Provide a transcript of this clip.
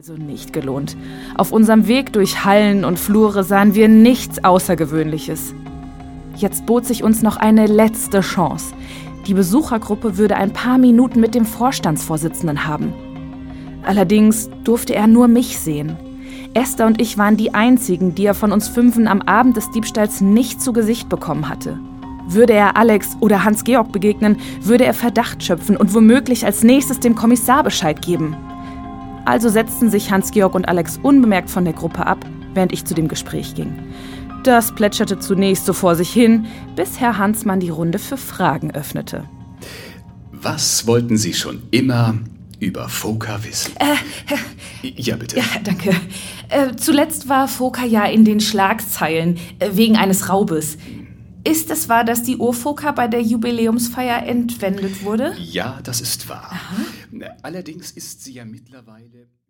Also nicht gelohnt. Auf unserem Weg durch Hallen und Flure sahen wir nichts Außergewöhnliches. Jetzt bot sich uns noch eine letzte Chance. Die Besuchergruppe würde ein paar Minuten mit dem Vorstandsvorsitzenden haben. Allerdings durfte er nur mich sehen. Esther und ich waren die einzigen, die er von uns Fünfen am Abend des Diebstahls nicht zu Gesicht bekommen hatte. Würde er Alex oder Hans-Georg begegnen, würde er Verdacht schöpfen und womöglich als nächstes dem Kommissar Bescheid geben. Also setzten sich Hans-Georg und Alex unbemerkt von der Gruppe ab, während ich zu dem Gespräch ging. Das plätscherte zunächst so vor sich hin, bis Herr Hansmann die Runde für Fragen öffnete. Was wollten Sie schon immer über Foka wissen? Ja, bitte. Ja, danke. Zuletzt war Foka ja in den Schlagzeilen wegen eines Raubes. Ist es wahr, dass die Urfoka bei der Jubiläumsfeier entwendet wurde? Ja, das ist wahr. Aha. Allerdings ist sie ja mittlerweile...